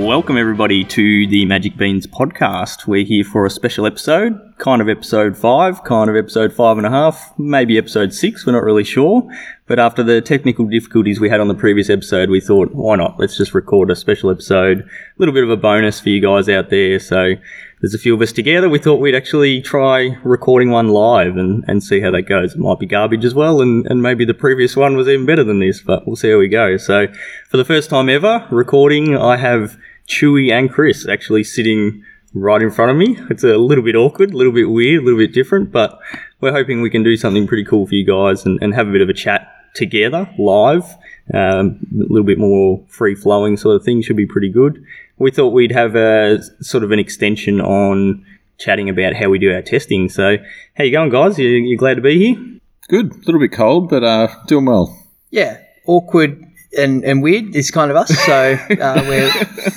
Welcome everybody to the Magic Beans podcast. We're here for a special episode, kind of episode 5, kind of episode 5.5, maybe episode 6, we're not really sure. But after the technical difficulties we had on the previous episode, we thought, why not? Let's just record a special episode, a little bit of a bonus for you guys out there. So there's a few of us together. We thought we'd actually try recording one live and see how that goes. It might be garbage as well, and maybe the previous one was even better than this, but we'll see how we go. So for the first time ever recording, I have Chewy and Chris actually sitting right in front of me. It's a little bit awkward, a little bit weird, a little bit different, but we're hoping we can do something pretty cool for you guys and have a bit of a chat together live. A little bit more free-flowing sort of thing, should be pretty good. We thought we'd have a sort of an extension on chatting about how we do our testing. So how you going, guys? You glad to be here? Good. A little bit cold, but doing well. Yeah, awkward and weird is kind of us. So we're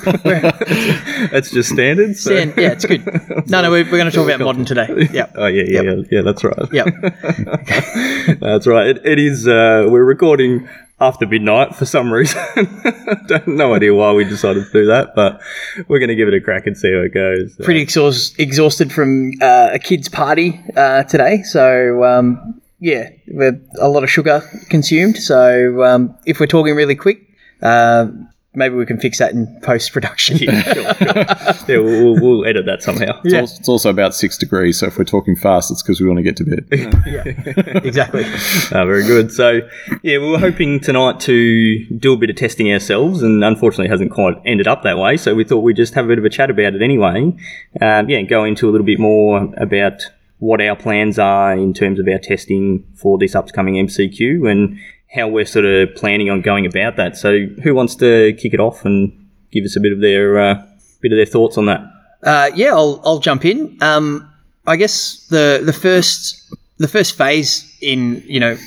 that's just standard. So. Yeah, it's good. No, we're going to talk about modern today. Yeah. Oh yeah, that's right. Yep. That's right. It is. We're recording after midnight for some reason. No idea why we decided to do that, but we're going to give it a crack and see how it goes. Pretty exhausted from a kid's party today, so yeah, a lot of sugar consumed. So if we're talking really quick, maybe we can fix that in post-production. Yeah, sure. Yeah, we'll edit that somehow. It's also about 6 degrees, so if we're talking fast, it's because we want to get to bed. Yeah, exactly. Very good. So, yeah, we were hoping tonight to do a bit of testing ourselves, and unfortunately it hasn't quite ended up that way, so we thought we'd just have a bit of a chat about it anyway. Go into a little bit more about what our plans are in terms of our testing for this upcoming MCQ and how we're sort of planning on going about that. So who wants to kick it off and give us a bit of their thoughts on that? I'll jump in. I guess the first phase in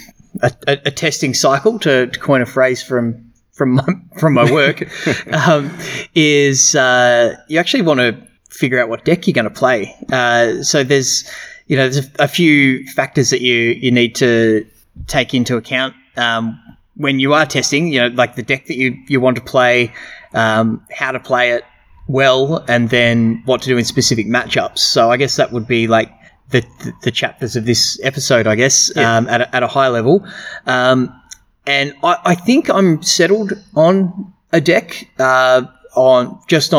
a testing cycle, to coin a phrase from my work, is you actually want to figure out what deck you're going to play. So there's a few factors that you need to take into account when you are testing, like the deck that you want to play, how to play it well, and then what to do in specific matchups. So I guess that would be like the chapters of this episode, I guess, at a high level. And I think I'm settled on a deck there's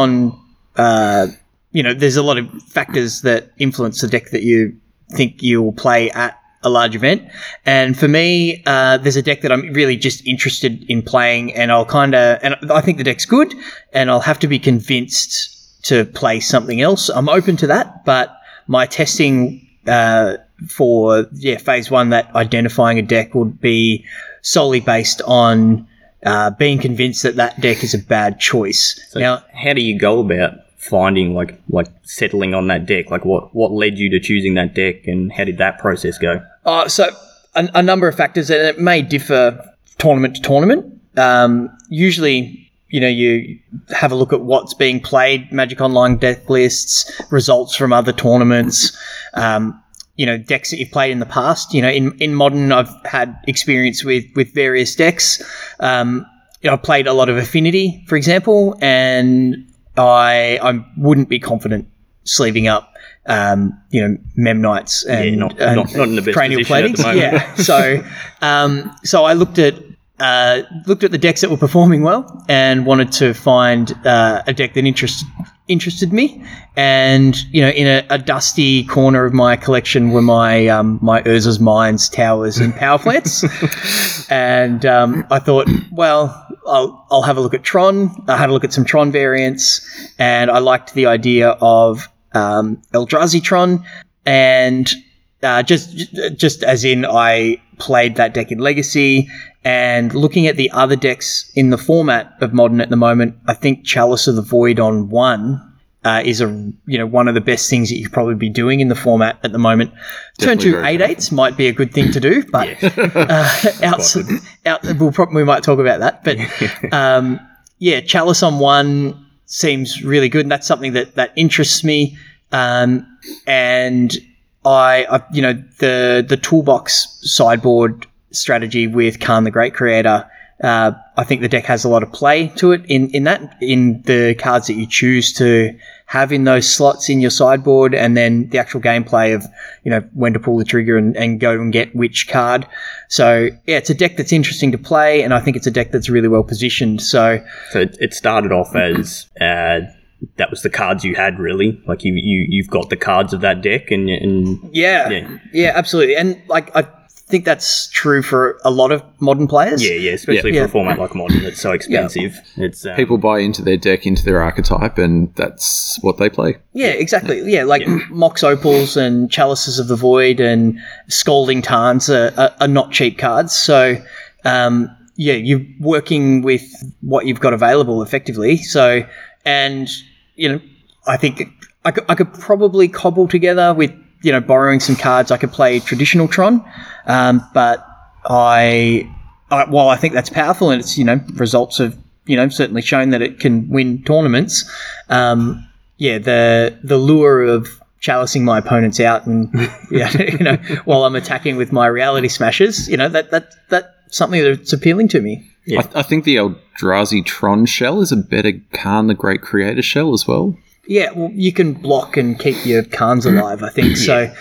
a lot of factors that influence the deck that you think you'll play at a large event. And for me, there's a deck that I'm really just interested in playing, and and I think the deck's good, and I'll have to be convinced to play something else. I'm open to that, but my testing for phase 1, that identifying a deck, would be solely based on being convinced that deck is a bad choice. So now, how do you go about finding like settling on that deck? Like what led you to choosing that deck, and how did that process go? So a number of factors, and it may differ tournament to tournament. Usually, you have a look at what's being played, Magic Online deck lists, results from other tournaments, decks that you've played in the past. In Modern, I've had experience with various decks. I've played a lot of Affinity, for example, and I wouldn't be confident sleeving up, Mem Knights and not in the best Cranial position Platings. at the moment. So I looked at the decks that were performing well and wanted to find a deck that interested me. And in a dusty corner of my collection were my Urza's Mines, Towers, and Power Plants. And I thought, well, I'll have a look at Tron. I had a look at some Tron variants, and I liked the idea of Eldrazi Tron, and just as in I played that deck in Legacy. And looking at the other decks in the format of Modern at the moment, I think Chalice of the Void on 1 is one of the best things that you could probably be doing in the format at the moment. Definitely Turn 2 8/8s might be a good thing to do, but we might talk about that. But Chalice on 1 seems really good, and that's something that interests me. And I the toolbox sideboard strategy with Khan the Great Creator I think the deck has a lot of play to it in the cards that you choose to have in those slots in your sideboard, and then the actual gameplay of, when to pull the trigger and go and get which card. So, yeah, it's a deck that's interesting to play, and I think it's a deck that's really well positioned. So it started off as that was the cards you had, really. Like you've got the cards of that deck, and yeah, absolutely. And I think that's true for a lot of modern players. Yeah, especially for a format like Modern that's so expensive. Yeah. It's people buy into their deck, into their archetype, and that's what they play. Yeah, exactly. Yeah, Mox Opals and Chalices of the Void and Scalding Tarns are not cheap cards. So, you're working with what you've got available effectively. So, and, I think I could probably cobble together with, borrowing some cards. I could play traditional Tron, but while I think that's powerful and it's, results have, certainly shown that it can win tournaments, the lure of chalicing my opponents out and, while I'm attacking with my Reality Smashers, that's something that's appealing to me. Yeah. I think the Eldrazi Tron shell is a better Khan the Great Creator shell as well. Yeah, well, you can block and keep your Khans alive, I think. So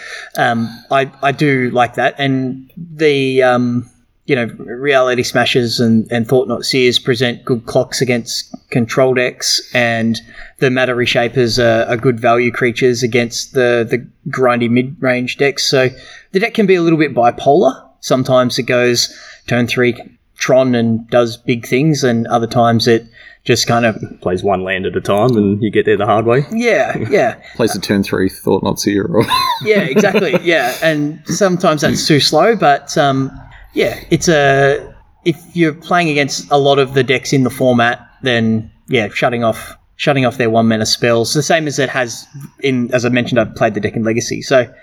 I do like that. And the, Reality Smashers and Thought-Knot Seers present good clocks against control decks, and the Matter Reshapers are good value creatures against the grindy mid-range decks. So the deck can be a little bit bipolar. Sometimes it goes turn 3 Tron and does big things, and other times it just kind of plays one land at a time and you get there the hard way. Yeah. Plays a turn 3 Thought-Knot Seer. Yeah, exactly. Yeah, and sometimes that's too slow, but it's if you're playing against a lot of the decks in the format, then shutting off their 1 mana spells, the same as it has as I mentioned, I've played the deck in Legacy. So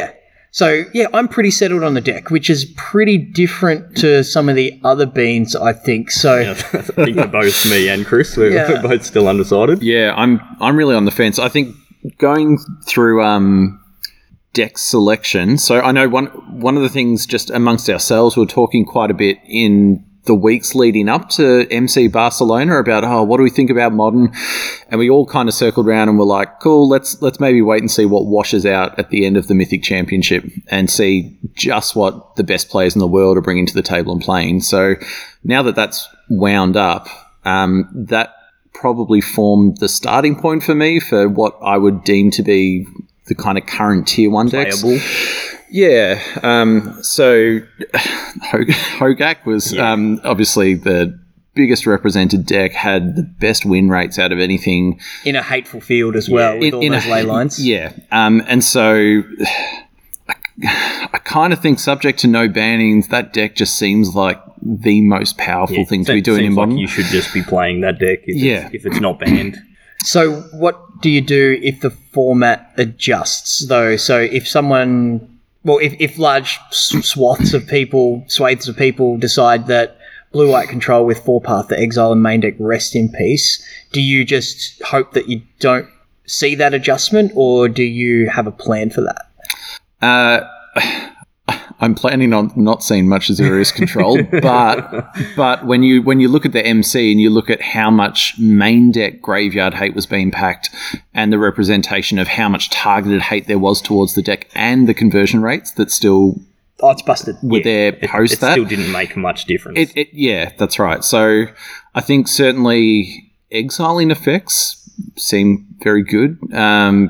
I'm pretty settled on the deck, which is pretty different to some of the other beans, I think. So I think for both me and Chris, we're both still undecided. Yeah, I'm really on the fence. I think going through deck selection. So I know one of the things just amongst ourselves, we're talking quite a bit in the weeks leading up to MC Barcelona about, what do we think about Modern? And we all kind of circled around and were like, cool, let's maybe wait and see what washes out at the end of the Mythic Championship and see just what the best players in the world are bringing to the table and playing. So now that that's wound up, that probably formed the starting point for me for what I would deem to be the kind of current tier 1 decks. Playable. Yeah, so Hogak was obviously the biggest represented deck, had the best win rates out of anything. In a hateful field as well, with all those ley lines. Yeah, and so I kind of think, subject to no bannings, that deck just seems like the most powerful thing to be doing in Modern. Like you should just be playing that deck if it's not banned. So what do you do if the format adjusts, though? So if someone... Well, if large swathes of people decide that blue-white control with 4-Path to Exile and main deck rest in peace, do you just hope that you don't see that adjustment, or do you have a plan for that? I'm planning on not seeing much Azorius control, but when you look at the MC and you look at how much main deck graveyard hate was being packed and the representation of how much targeted hate there was towards the deck and the conversion rates that still it's busted. Were there post it that. Still didn't make much difference. Yeah, that's right. So I think certainly exiling effects seem very good. I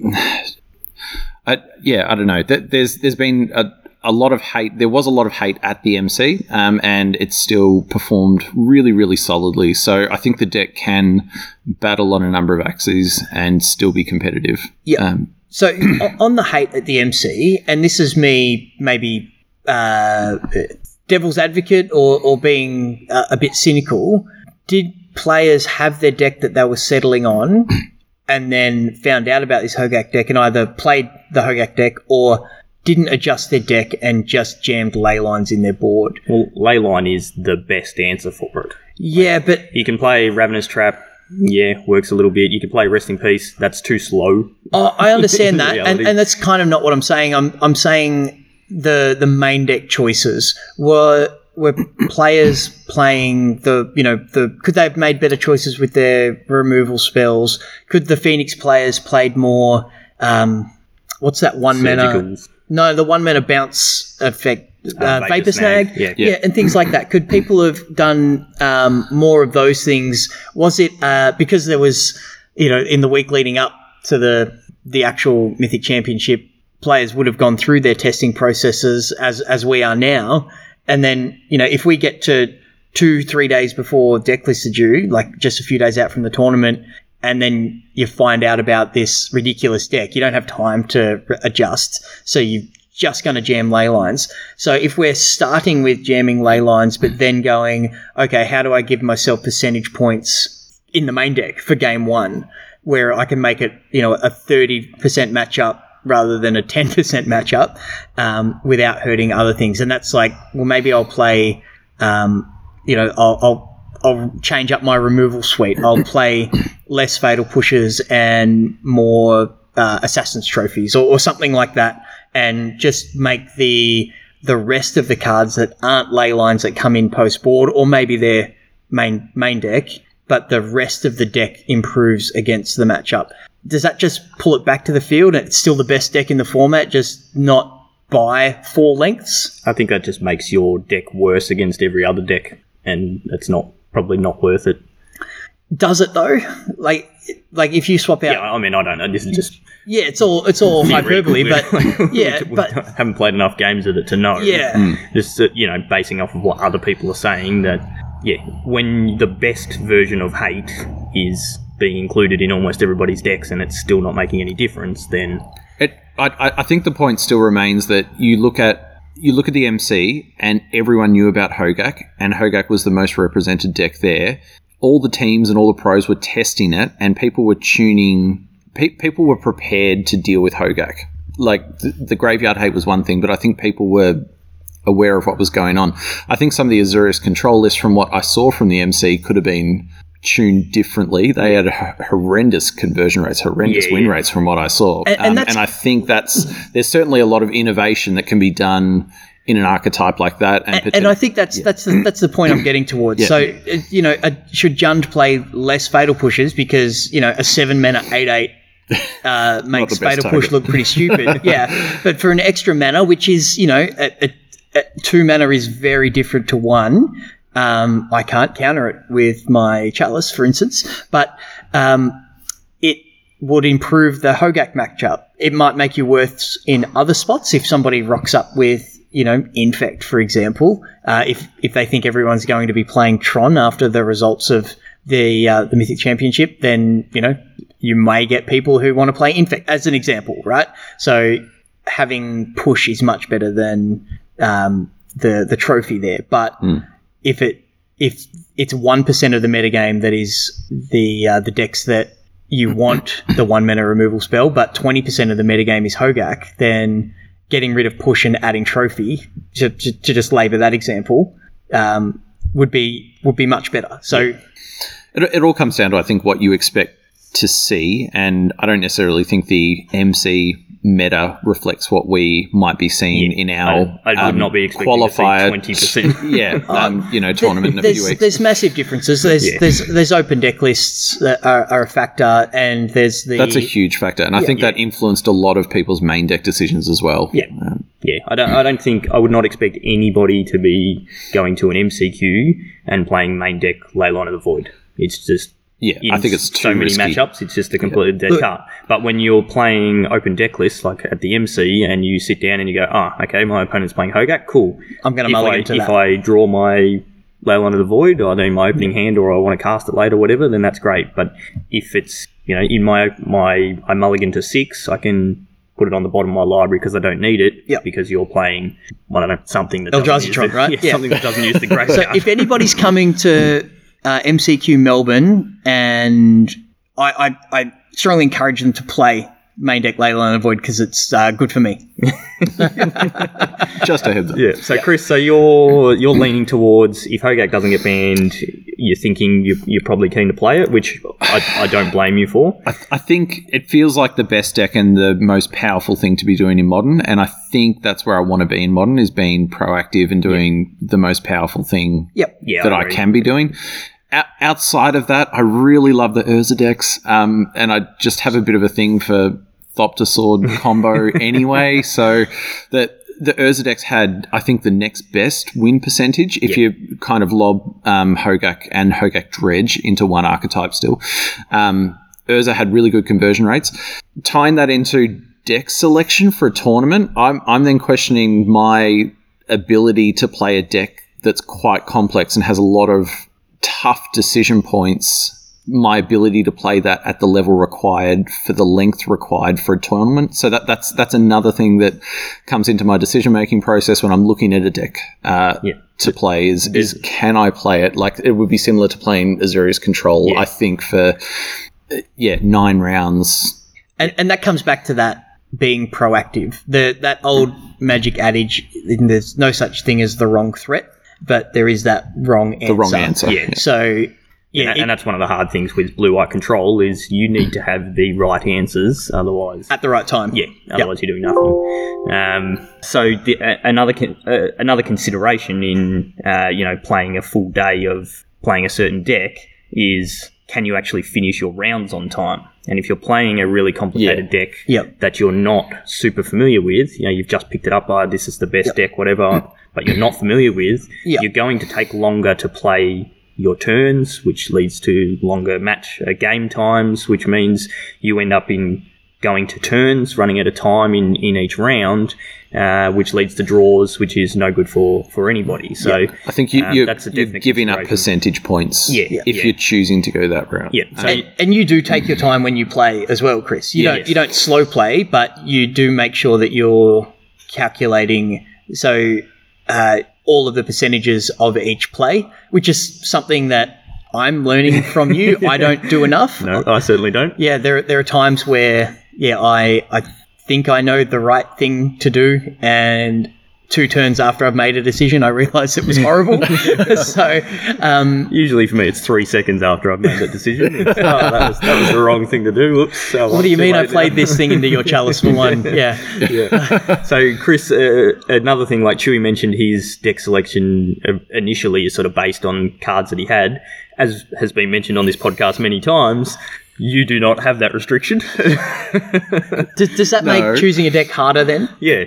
don't know. There's been a lot of hate. There was a lot of hate at the MC, and it still performed really, really solidly. So I think the deck can battle on a number of axes and still be competitive. Yeah. So on the hate at the MC, and this is me maybe devil's advocate or being a bit cynical, did players have their deck that they were settling on and then found out about this Hogak deck and either played the Hogak deck or didn't adjust their deck and just jammed ley lines in their board? Well, ley line is the best answer for it. Yeah, but... You can play Ravenous Trap, works a little bit. You can play Rest in Peace, that's too slow. Oh, I understand that, and that's kind of not what I'm saying. I'm saying the main deck choices were... were players playing could they have made better choices with their removal spells? Could the Phoenix players played more, what's that one mana? No, the 1 mana bounce effect, Vapor Snag. Yeah, and things like that. Could people have done more of those things? Was it because there was, in the week leading up to the actual Mythic Championship, players would have gone through their testing processes as we are now, and then if we get to 2-3 days before deck lists are due, like just a few days out from the tournament, and then you find out about this ridiculous deck, you don't have time to adjust, so you're just going to jam ley lines. So if we're starting with jamming ley lines, but then going, okay, how do I give myself percentage points in the main deck for game one, where I can make it, a 30% matchup rather than a 10% matchup, without hurting other things. And that's like, well, maybe I'll play, I'll change up my removal suite. I'll play less Fatal Pushes and more Assassin's Trophies or something like that, and just make the rest of the cards that aren't ley lines that come in post-board, or maybe their main deck, but the rest of the deck improves against the matchup. Does that just pull it back to the field and it's still the best deck in the format, just not by 4 lengths? I think that just makes your deck worse against every other deck, and it's probably not worth it. Does it though? Like if you swap out... Yeah, I mean, I don't know. This is just... Yeah, it's all hyperbole, but... Yeah, but... haven't played enough games of it to know. Yeah. Just, basing off of what other people are saying, that, when the best version of Hate is being included in almost everybody's decks and it's still not making any difference, then... I think the point still remains that you look at the MC and everyone knew about Hogak, and Hogak was the most represented deck there. All the teams and all the pros were testing it, and people were tuning... People were prepared to deal with Hogak. Like, the Graveyard Hate was one thing, but I think people were aware of what was going on. I think some of the Azorius control lists, from what I saw from the MC, could have been tuned differently. They had horrendous conversion rates, horrendous win rates from what I saw. And I think there's certainly a lot of innovation that can be done in an archetype like that. And I think that's the point I'm getting towards. Yeah. So, should Jund play less Fatal Pushes because, a 7 mana 8/8 makes Fatal Push look pretty stupid. Yeah. But for an extra mana, which is, 2 mana is very different to 1. I can't counter it with my Chalice, for instance, but it would improve the Hogak matchup. It might make you worse in other spots if somebody rocks up with, Infect, for example. If they think everyone's going to be playing Tron after the results of the Mythic Championship, then, you may get people who want to play Infect, as an example, right? So having push is much better than the trophy there. But if it's 1% of the metagame that is the decks that you want the 1 mana removal spell, but 20% of the metagame is Hogak, then getting rid of push and adding trophy, to just labour that example, would be much better. So it all comes down to, I think, what you expect to see, and I don't necessarily think the MC meta reflects what we might be seeing in our I would not be expecting qualifier to see 20%. Tournament in a few weeks. There's massive differences. There's open deck lists that are a factor, and that's a huge factor, and I think that influenced a lot of people's main deck decisions as well. I would not expect anybody to be going to an MCQ and playing main deck Leyline of the Void. It's just... I think it's so many matchups. It's just a completely dead card. But when you're playing open deck lists, like at the MC, and you sit down and you go, okay, my opponent's playing Hogak, cool. I'm going to mulligan to that. If I draw my Leyline of the Void, I do my opening hand, or I want to cast it later, whatever, then that's great. But if it's, in my I mulligan to 6, I can put it on the bottom of my library because I don't need it, because you're playing, something that doesn't use something that doesn't use the graveyard. So if anybody's coming to MCQ Melbourne, and I strongly encourage them to play main deck Leyline of Void because it's good for me. Just a heads up. Yeah. So Chris, so you're leaning towards if Hogak doesn't get banned, you're thinking you're probably keen to play it, which I don't blame you for. I think it feels like the best deck and the most powerful thing to be doing in Modern, and I think that's where I want to be in Modern, is being proactive and doing the most powerful thing Yep. Yeah, that I agree. can be doing. Outside of that, I really love the Urza decks, and I just have a bit of a thing for Thopter Sword combo anyway, so that the Urza decks had, I think, the next best win percentage if you kind of lob Hogak and Hogak Dredge into one archetype still. Urza had really good conversion rates. Tying that into deck selection for a tournament, I'm then questioning my ability to play a deck that's quite complex and has a lot of tough decision points, my ability to play that at the level required for the length required for a tournament. So that's another thing that comes into my decision-making process when I'm looking at a deck to play is can I play it? Like, it would be similar to playing Azorius Control, I think, for 9 rounds. And that comes back to that being proactive. That old Magic adage, there's no such thing as the wrong threat, but there is that wrong answer. The wrong answer. Yeah. So, and that's one of the hard things with Blue-White Control is you need to have the right answers, otherwise... at the right time. Yeah, otherwise you're doing nothing. So another consideration in playing a full day of playing a certain deck is, can you actually finish your rounds on time? And if you're playing a really complicated deck that you're not super familiar with, you've just picked it up by this is the best deck, whatever, but you're not familiar with, you're going to take longer to play your turns, which leads to longer game times, which means you end up in going to turns, running at a time in each round, which leads to draws, which is no good for anybody. So I think you're giving up consideration. percentage points if you're choosing to go that route. Yeah, so And you do take your time when you play as well, Chris. You don't slow play, but you do make sure that you're calculating all of the percentages of each play, which is something that I'm learning from you. I don't do enough. No, I certainly don't. Yeah, there are times where I think I know the right thing to do, and 2 turns after I've made a decision, I realise it was horrible. So usually for me, it's 3 seconds after I've made that decision. That was the wrong thing to do. Oops. What do you mean I played this thing into your chalice for 1? Yeah. So, Chris, another thing, like Chewy mentioned, his deck selection initially is sort of based on cards that he had. As has been mentioned on this podcast many times, you do not have that restriction. Does that make choosing a deck harder then? Yeah.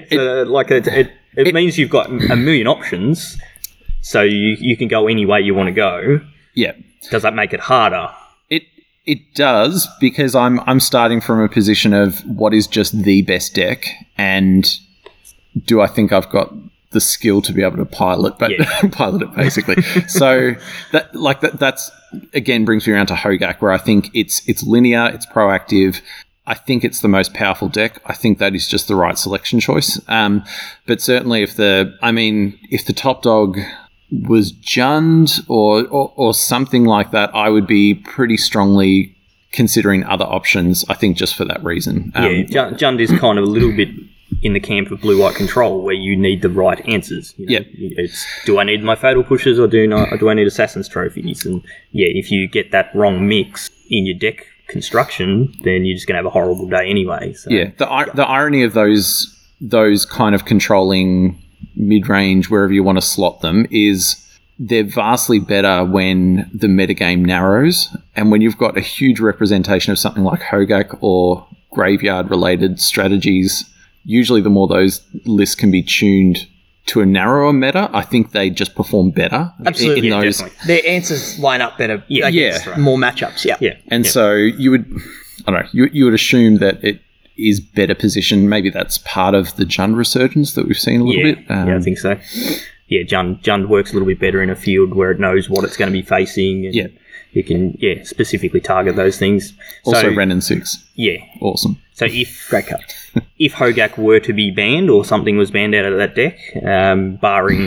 It means you've got a million options, so you can go any way you want to go. Yeah. Does that make it harder? It does, because I'm starting from a position of what is just the best deck, and do I think I've got the skill to be able to pilot it basically. So that's again brings me around to Hogak, where I think it's linear, it's proactive. I think it's the most powerful deck. I think that is just the right selection choice. But certainly if the top dog was Jund or something like that, I would be pretty strongly considering other options, I think, just for that reason. Jund is kind of a little bit in the camp of Blue-White Control, where you need the right answers. It's, do I need my Fatal Pushes or do I need Assassin's Trophies? And if you get that wrong mix in your deck construction, then you're just going to have a horrible day anyway. So. Yeah, the irony of those kind of controlling mid-range, wherever you want to slot them, is they're vastly better when the metagame narrows, and when you've got a huge representation of something like Hogak or graveyard-related strategies, usually the more those lists can be tuned to a narrower meta, I think they just perform better. Absolutely. In those. Definitely. Their answers line up better. Right. More matchups. And so you would, I don't know, you would assume that it is better positioned. Maybe that's part of the Jund resurgence that we've seen a little bit. I think so. Yeah, Jund works a little bit better in a field where it knows what it's going to be facing. And you can, specifically target those things. Also, Ren and 6. Yeah. Awesome. So if Great card. If Hogak were to be banned or something was banned out of that deck, barring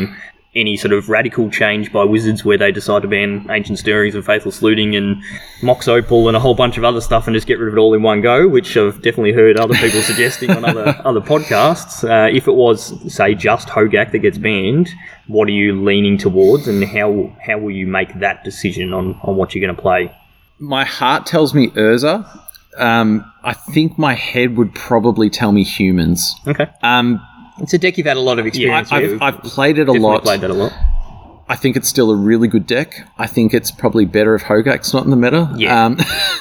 any sort of radical change by Wizards where they decide to ban Ancient Stirrings and Faithless Looting and Mox Opal and a whole bunch of other stuff and just get rid of it all in one go, which I've definitely heard other people suggesting on other podcasts. If it was, say, just Hogak that gets banned, what are you leaning towards, and how will you make that decision on what you're going to play? My heart tells me Urza. I think my head would probably tell me Humans. Okay. It's a deck you've had a lot of experience with. I've played it a lot. Played that a lot. I think it's still a really good deck. I think it's probably better if Hogak's not in the meta. Yeah.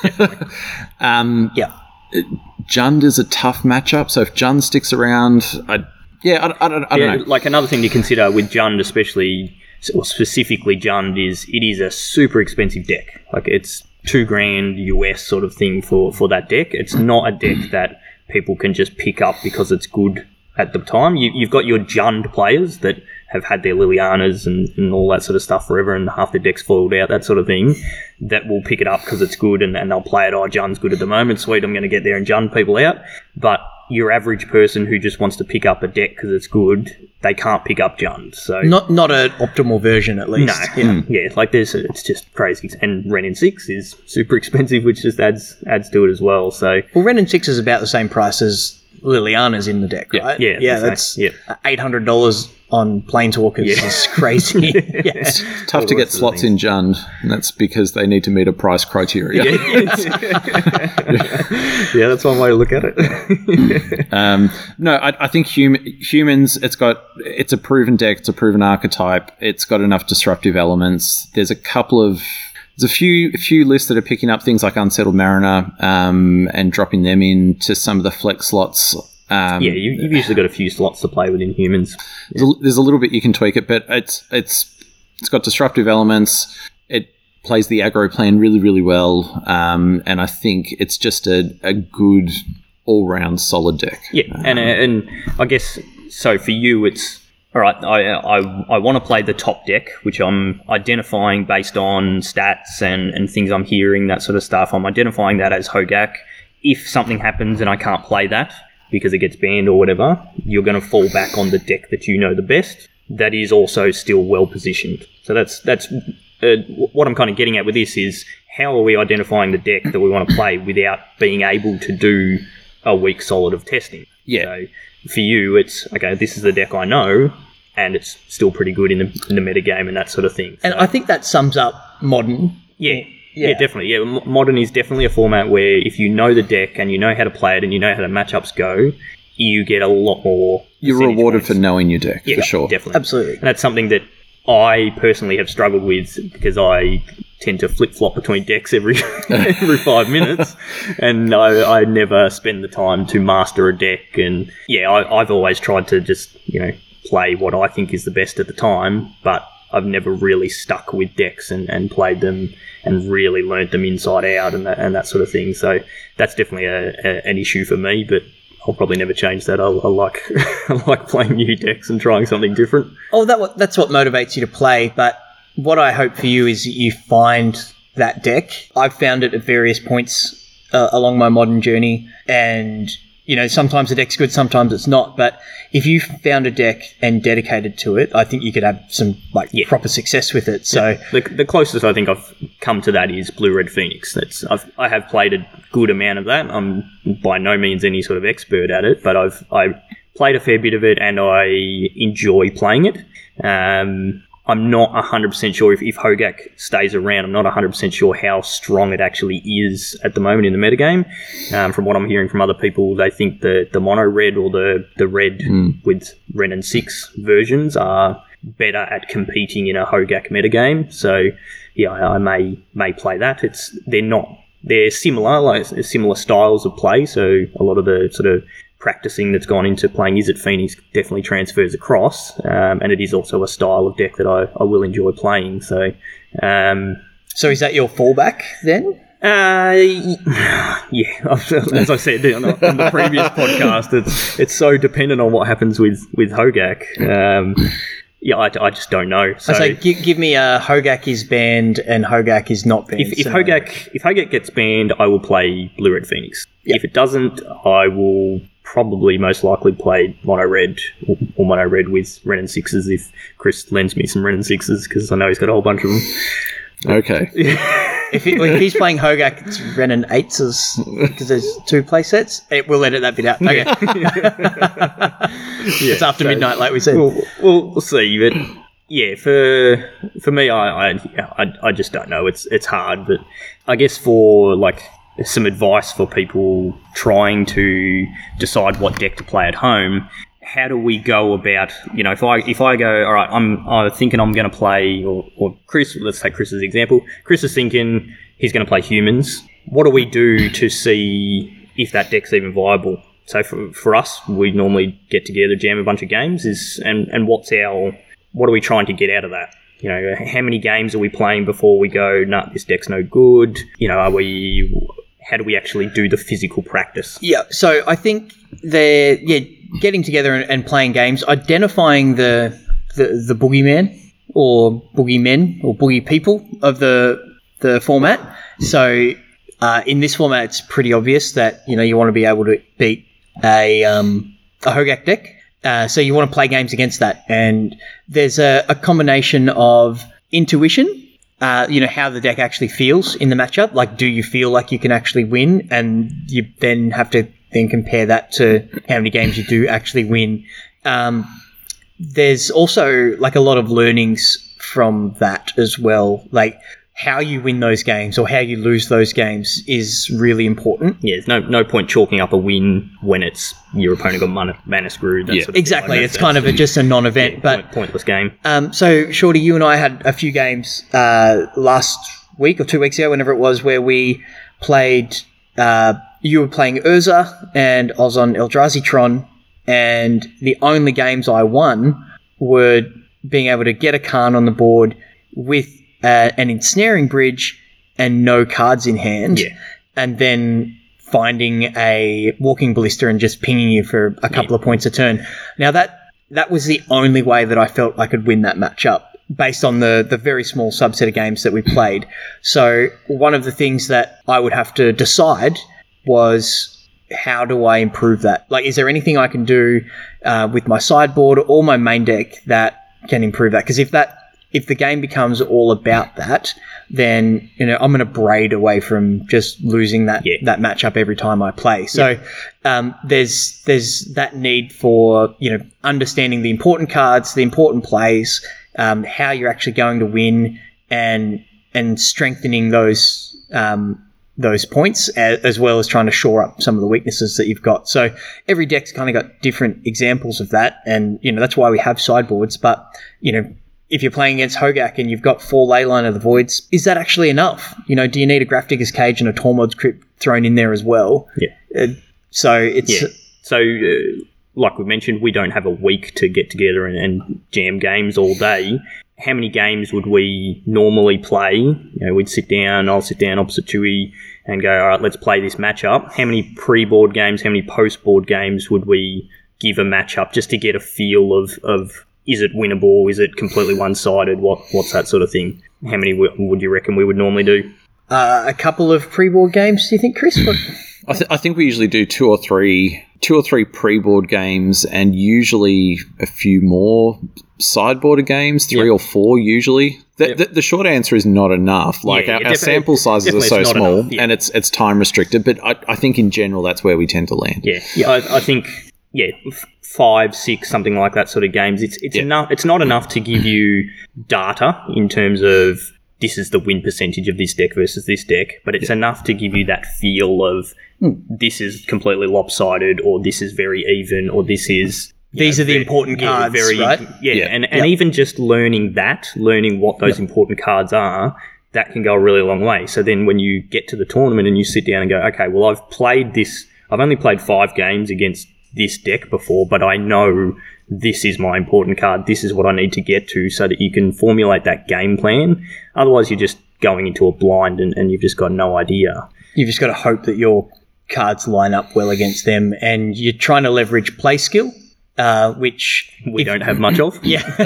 Yeah. Jund is a tough matchup, so if Jund sticks around, I don't know. Like another thing to consider with Jund, especially or specifically Jund, is it is a super expensive deck. Like it's $2,000 US sort of thing for that deck. It's not a deck that people can just pick up because it's good at the time. You've got your Jund players that have had their Lilianas and all that sort of stuff forever, and half their deck's foiled out, that sort of thing, that will pick it up because it's good and they'll play it, Jund's good at the moment, sweet, I'm going to get there and Jund people out. But your average person who just wants to pick up a deck because it's good, they can't pick up Jund. So Not an optimal version, at least. No, yeah, like it's just crazy. And Renin 6 is super expensive, which just adds to it as well. So Well, Renin 6 is about the same price as Liliana's in the deck, right? Yeah, that's $800 on Planeswalkers is crazy. Yeah. It's tough to get slots in Jund, and that's because they need to meet a price criteria. Yeah, that's one way to look at it. No, I think Humans, it's a proven deck, it's a proven archetype, it's got enough disruptive elements. There's a few lists that are picking up things like Unsettled Mariner and dropping them into some of the flex slots. You've usually got a few slots to play within Humans. There's a little bit you can tweak it, but it's got disruptive elements. It plays the aggro plan really, really well, and I think it's just a good all-round solid deck. Yeah, and I guess so for you, it's all right. I want to play the top deck, which I'm identifying based on stats and things I'm hearing, that sort of stuff. I'm identifying that as Hogak. If something happens and I can't play that because it gets banned or whatever, you're going to fall back on the deck that you know the best. That is also still well positioned. So that's what I'm kind of getting at with this is how are we identifying the deck that we want to play without being able to do a week solid of testing? Yeah. So for you, it's okay. This is the deck I know, and it's still pretty good in the meta game and that sort of thing. And I think that sums up Modern. Yeah, definitely. Yeah, Modern is definitely a format where if you know the deck and you know how to play it and you know how the matchups go, you get a lot more. You're rewarded for knowing your deck, for sure. Definitely. Absolutely. And that's something that I personally have struggled with because I tend to flip-flop between decks every 5 minutes, and I never spend the time to master a deck. And I've always tried to just play what I think is the best at the time, but I've never really stuck with decks and played them and really learnt them inside out and that sort of thing. So that's definitely an issue for me, but I'll probably never change that. I like I like playing new decks and trying something different. Oh, that's what motivates you to play. But what I hope for you is that you find that deck. I've found it at various points along my Modern journey, and sometimes the deck's good, sometimes it's not. But if you found a deck and dedicated to it, I think you could have some proper success with it. So the closest I think I've come to that is Blue Red Phoenix. I have played a good amount of that. I'm by no means any sort of expert at it, but I played a fair bit of it and I enjoy playing it. I'm not 100% sure if Hogak stays around. I'm not 100% sure how strong it actually is at the moment in the metagame. From what I'm hearing from other people, they think the mono red or the red with Renin 6 versions are better at competing in a Hogak metagame. So I may play that. They're similar, like similar styles of play. So a lot of the sort of practicing that's gone into playing Izzet Phoenix definitely transfers across, and it is also a style of deck that I will enjoy playing. So is that your fallback then? Yeah, as I said on the previous podcast, it's so dependent on what happens with Hogak. I just don't know. So give me a Hogak is banned and Hogak is not banned. If Hogak gets banned, I will play Blue Red Phoenix. Yep. If it doesn't, I will probably most likely played mono red or mono red with Ren and Sixes if Chris lends me some Ren and Sixes, because I know he's got a whole bunch of them. Okay. If he's playing Hogak, it's Ren and Eights because there's 2 play sets. We'll edit that bit out. Okay. It's after midnight, like we said. We'll see, but yeah, for me, I just don't know. It's hard, but I guess for like some advice for people trying to decide what deck to play at home, how do we go about, if I go, all right, I'm thinking I'm going to play, or Chris, let's take Chris's example. Chris is thinking he's going to play humans. What do we do to see if that deck's even viable? So for us, we normally get together, jam a bunch of games, and what are we trying to get out of that? How many games are we playing before we go, nah, this deck's no good? How do we actually do the physical practice? Yeah, so I think getting together and playing games, identifying the boogeyman or boogeymen or boogie people of the format. So in this format, it's pretty obvious that you want to be able to beat a Hogak deck. So you want to play games against that, and there's a combination of intuition. How the deck actually feels in the matchup. Like, do you feel like you can actually win? And you then have to then compare that to how many games you do actually win. There's also like a lot of learnings from that as well. Like how you win those games or how you lose those games is really important. Yeah, there's no point chalking up a win when it's your opponent got mana screwed. Sort of exactly. It's kind of just a non-event, but pointless game. So, Shorty, you and I had a few games last week or 2 weeks ago, whenever it was, where we played. You were playing Urza, and I was on Eldrazi Tron, and the only games I won were being able to get a Karn on the board with an ensnaring bridge and no cards in hand, and then finding a walking ballista and just pinging you for a couple of points a turn. Now that was the only way that I felt I could win that matchup based on the very small subset of games that we played. So one of the things that I would have to decide was, how do I improve that? Like, is there anything I can do with my sideboard or my main deck that can improve that? Because if the game becomes all about that, then I'm going to braid away from just losing that matchup every time I play. So there's that need for understanding the important cards, the important plays, how you're actually going to win, and strengthening those points, as well as trying to shore up some of the weaknesses that you've got. So every deck's kind of got different examples of that, and that's why we have sideboards. But if you're playing against Hogak and you've got 4 Leyline of the Voids, is that actually enough? Do you need a Grafdigger's Cage and a Tormod's Crypt thrown in there as well? Yeah. So it's... Yeah. So, like we mentioned, we don't have a week to get together and jam games all day. How many games would we normally play? I'll sit down opposite Chewy and go, all right, let's play this matchup. How many pre-board games, how many post-board games would we give a matchup just to get a feel of is it winnable? Is it completely one-sided? What's that sort of thing? How many would you reckon we would normally do? A couple of pre-board games, do you think, Chris? I think we usually do two or three pre-board games, and usually a few more sideboard games, 3 or 4 usually. The short answer is not enough. Like our sample sizes are so small, and it's time restricted. But I think in general that's where we tend to land. I think 5, 6, something like that sort of games. It's enough. It's not enough to give you data in terms of this is the win percentage of this deck versus this deck, but it's enough to give you that feel of this is completely lopsided, or this is very even, or this is... These are the important cards, right? And even just learning what those important cards are, that can go a really long way. So then when you get to the tournament and you sit down and go, okay, well, I've only played 5 games against this deck before, but I know this is my important card, this is what I need to get to, so that you can formulate that game plan. Otherwise, you're just going into a blind and you've just got no idea. You've just got to hope that your cards line up well against them, and you're trying to leverage play skill, which we don't have much of.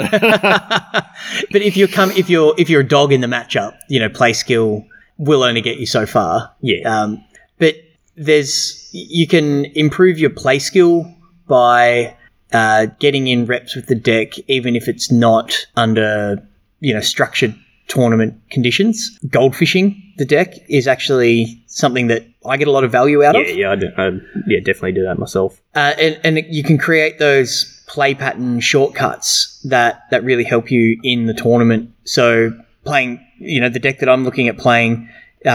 But if you're a dog in the matchup, play skill will only get you so far. But you can improve your play skill by getting in reps with the deck, even if it's not under structured tournament conditions. Goldfishing the deck is actually something that I get a lot of value out of. Yeah, I definitely do that myself. And you can create those play pattern shortcuts that really help you in the tournament. So playing, the deck that I'm looking at playing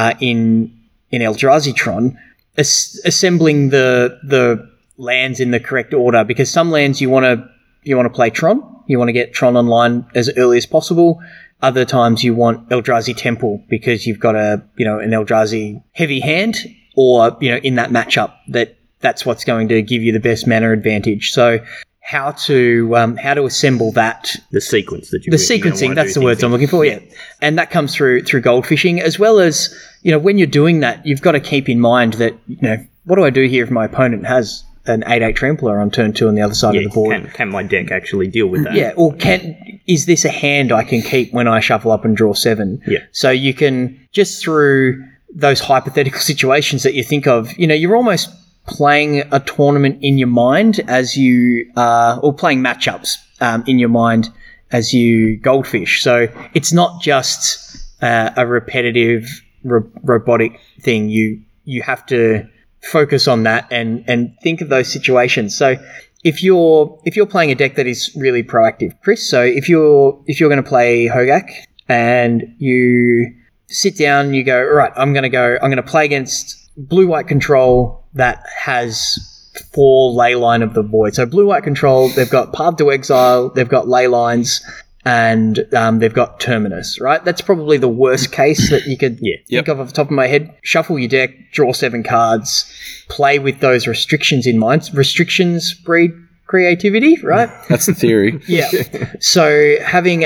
in Eldrazi Tron, assembling the lands in the correct order, because some lands you want to play Tron, you want to get Tron online as early as possible. Other times you want Eldrazi Temple because you've got an Eldrazi heavy hand, or in that matchup that's what's going to give you the best mana advantage. So how to assemble that, the sequence that you the sequencing, that's the words I'm looking for, yeah. And that comes through goldfishing, as well as when you're doing that, you've got to keep in mind that what do I do here if my opponent has an 8/8 trampler on turn 2 on the other side of the board? Can my deck actually deal with that? Yeah, or is this a hand I can keep when I shuffle up and draw 7? Yeah. So you can, just through those hypothetical situations that you think of, you're almost playing a tournament in your mind as you or playing matchups in your mind as you goldfish. So it's not just a repetitive robotic thing. You have to focus on that and think of those situations. So if you're playing a deck that is really proactive, Chris, so if you're going to play Hogak and you sit down and you go, all right, I'm going to play against blue-white control that has 4 Leyline of the Void. So blue-white control, they've got Path to Exile, they've got Leylines, and they've got Terminus, right? That's probably the worst case that you could think of off the top of my head. Shuffle your deck, draw 7 cards, play with those restrictions in mind. Restrictions breed creativity, right? That's the theory. Yeah. So having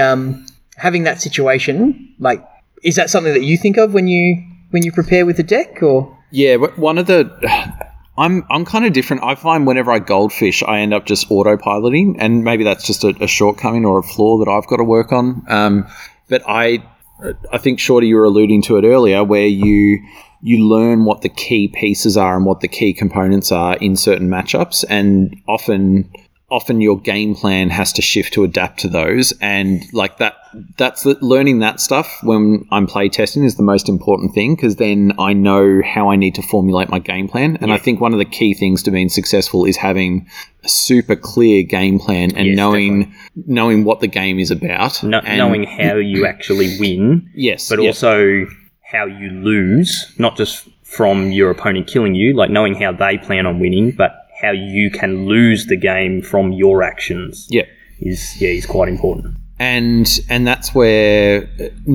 that situation, like, is that something that you think of when you prepare with the deck, or? Yeah, one of the... I'm kind of different. I find whenever I goldfish, I end up just autopiloting, and maybe that's just a shortcoming or a flaw that I've got to work on. But I think, Shorty, you were alluding to it earlier, where you learn what the key pieces are and what the key components are in certain matchups, and often your game plan has to shift to adapt to those, and like that's learning that stuff when I'm play testing is the most important thing, because then I know how I need to formulate my game plan. And I think one of the key things to being successful is having a super clear game plan and knowing what the game is about, knowing how you actually win. Yes, but also how you lose, not just from your opponent killing you, like knowing how they plan on winning, but how you can lose the game from your actions is quite important. And that's where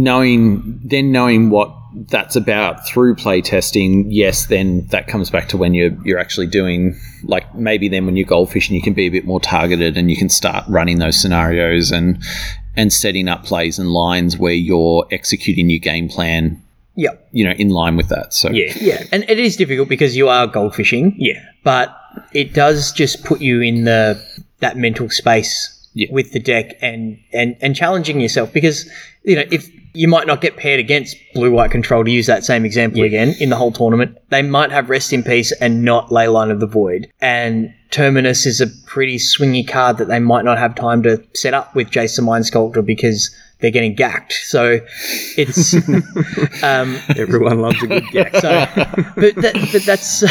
knowing what that's about through play testing, then that comes back to when you're actually doing, like, maybe then when you're goldfishing, you can be a bit more targeted and you can start running those scenarios and setting up plays and lines where you're executing your game plan. Yeah. In line with that. So yeah. And it is difficult because you are goldfishing. Yeah. But it does just put you in that mental space with the deck and challenging yourself, because if you might not get paired against blue-white control, to use that same example again, in the whole tournament, they might have Rest in Peace and not Leyline of the Void. And Terminus is a pretty swingy card that they might not have time to set up with Jace the Mind Sculptor because they're getting gacked. So it's everyone loves a good gack. But that's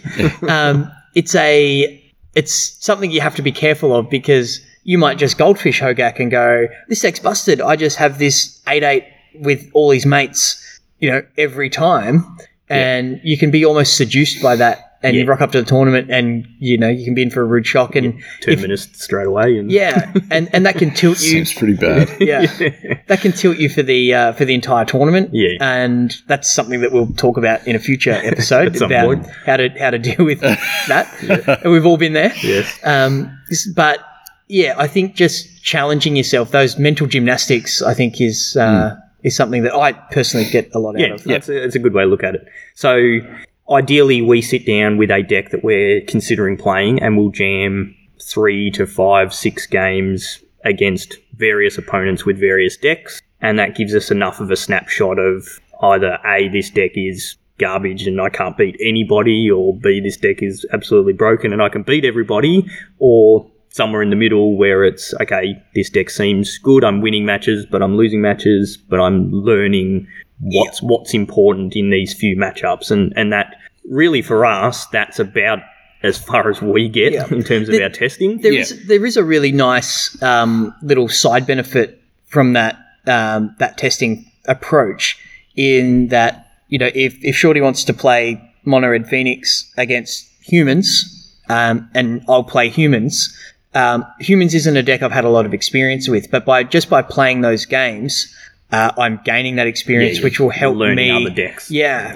it's something you have to be careful of, because you might just goldfish Hogak and go, this deck's busted. I just have this 8/8 with all his mates, every time, and you can be almost seduced by that. And you rock up to the tournament and, you can be in for a rude shock. And 2 minutes straight away. And and that can tilt you. Seems pretty bad. That can tilt you for the entire tournament. Yeah. And that's something that we'll talk about in a future episode about how to deal with that. And we've all been there. Yes. But, I think just challenging yourself, those mental gymnastics, I think is something that I personally get a lot out of. Yeah, it's a good way to look at it. So ideally, we sit down with a deck that we're considering playing, and we'll jam 3 to 5, 6 games against various opponents with various decks, and that gives us enough of a snapshot of either A, this deck is garbage and I can't beat anybody, or B, this deck is absolutely broken and I can beat everybody, or somewhere in the middle where it's, okay, this deck seems good, I'm winning matches, but I'm losing matches, but I'm learning what's important in these few matchups. And that, really for us, that's about as far as we get in terms of our testing. There is a really nice little side benefit from that testing approach, in that, if Shorty wants to play Mono Red Phoenix against humans, and I'll play humans, humans isn't a deck I've had a lot of experience with, but by playing those games, I'm gaining that experience, which will help learning me. Other decks.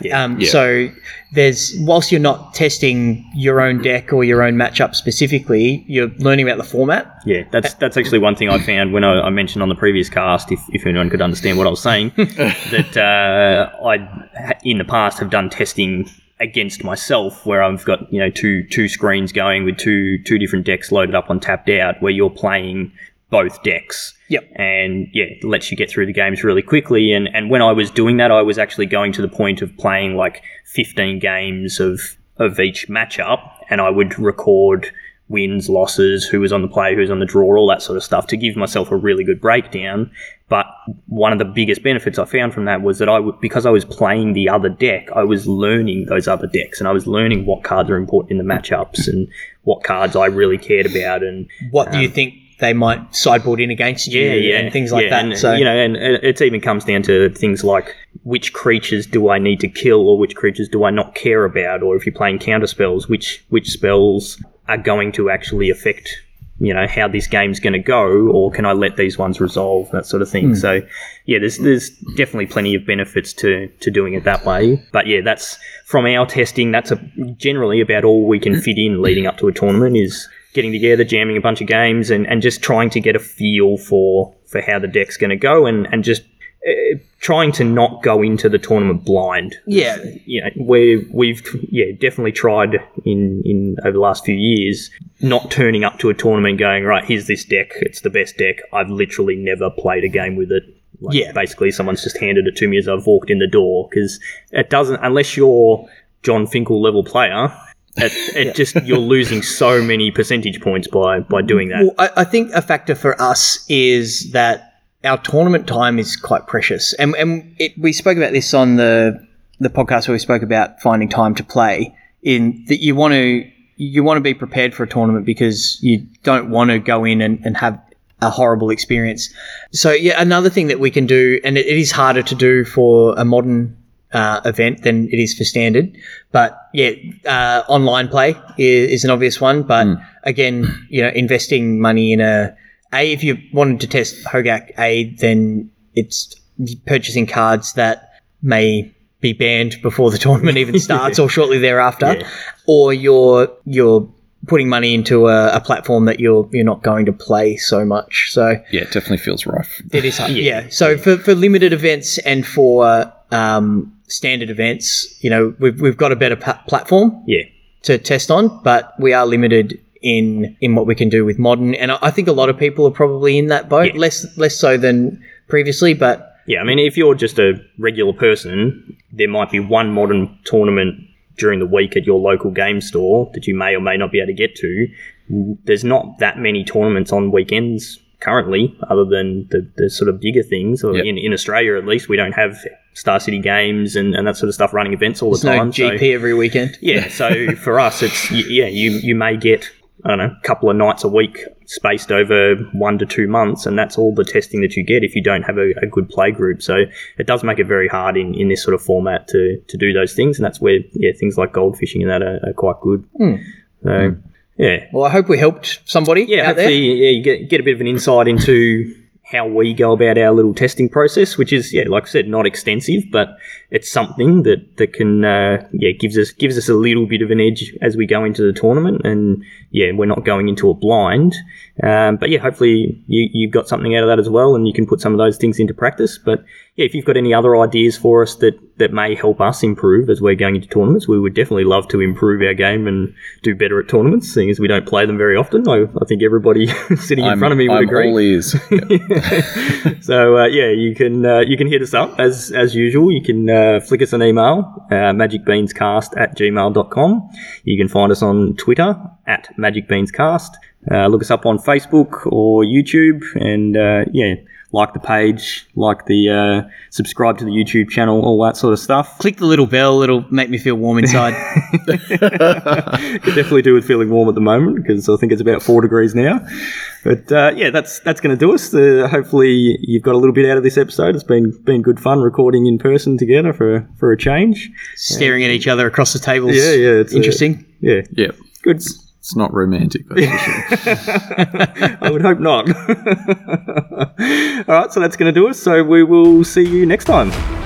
So whilst you're not testing your own deck or your own matchup specifically, you're learning about the format. Yeah, that's actually one thing I found when I mentioned on the previous cast, if anyone could understand what I was saying, that I in the past have done testing against myself, where I've got two screens going with two different decks loaded up on Tapped Out, where you're playing both decks. Yep. And it lets you get through the games really quickly. And when I was doing that, I was actually going to the point of playing like 15 games of each matchup, and I would record wins, losses, who was on the play, who was on the draw, all that sort of stuff, to give myself a really good breakdown. But one of the biggest benefits I found from that was that because I was playing the other deck, I was learning those other decks, and I was learning what cards are important in the matchups and what cards I really cared about. And what do you think they might sideboard in against you and things like that. And, so and it even comes down to things like, which creatures do I need to kill, or which creatures do I not care about, or if you're playing counter spells, which spells are going to actually affect how this game's going to go, or can I let these ones resolve, that sort of thing. So there's definitely plenty of benefits to doing it that way. But that's from our testing, that's generally about all we can fit in leading up to a tournament, is getting together, jamming a bunch of games, and just trying to get a feel for how the deck's going to go, and just trying to not go into the tournament blind. Yeah. We've definitely tried in over the last few years, not turning up to a tournament going, right, here's this deck, it's the best deck. I've literally never played a game with it. Basically someone's just handed it to me as I've walked in the door, because it doesn't, unless you're John Finkel level player, you're losing so many percentage points by doing that. Well, I think a factor for us is that our tournament time is quite precious, and we spoke about this on the podcast where we spoke about finding time to play. In that you want to be prepared for a tournament, because you don't want to go in and have a horrible experience. So another thing that we can do, and it is harder to do for a modern event than it is for standard, but online play is an obvious one. But again, investing money in if you wanted to test Hogak then it's purchasing cards that may be banned before the tournament even starts or shortly thereafter, or you're putting money into a platform that you're not going to play so much. So it definitely feels rough. It is hard. So for limited events and for standard events, we've got a better platform to test on, but we are limited in what we can do with modern, and I think a lot of people are probably in that boat, less so than previously, but I mean, if you're just a regular person, there might be one modern tournament during the week at your local game store that you may or may not be able to get to. There's not that many tournaments on weekends currently, other than the sort of bigger things. Or in Australia, at least, we don't have Star City Games and that sort of stuff running events all the time. No GP every weekend. So for us, it's you may get, I don't know, a couple of nights a week spaced over 1 to 2 months, and that's all the testing that you get if you don't have a good play group. So it does make it very hard in this sort of format to do those things, and that's where things like gold fishing and that are quite good. So well, I hope we helped somebody out there. Hopefully you get a bit of an insight into how we go about our little testing process, which is, like I said, not extensive, but it's something that can, gives us a little bit of an edge as we go into the tournament, and we're not going into a blind. But hopefully you've got something out of that as well, and you can put some of those things into practice. But if you've got any other ideas for us that that may help us improve as we're going into tournaments. We would definitely love to improve our game and do better at tournaments, seeing as we don't play them very often. I think everybody sitting in front of me would agree. I'm all ears. So you can hit us up as usual. You can flick us an email, magicbeanscast@gmail.com. You can find us on Twitter @magicbeanscast. Look us up on Facebook or YouTube, and like the page, like the subscribe to the YouTube channel, all that sort of stuff. Click the little bell; it'll make me feel warm inside. Could definitely do with feeling warm at the moment, because I think it's about 4 degrees now. But that's going to do us. Hopefully you've got a little bit out of this episode. It's been good fun recording in person together for a change. Staring at each other across the tables. Yeah, it's interesting. Yeah, good. It's not romantic, that's for sure. I would hope not. All right, so that's going to do us. So we will see you next time.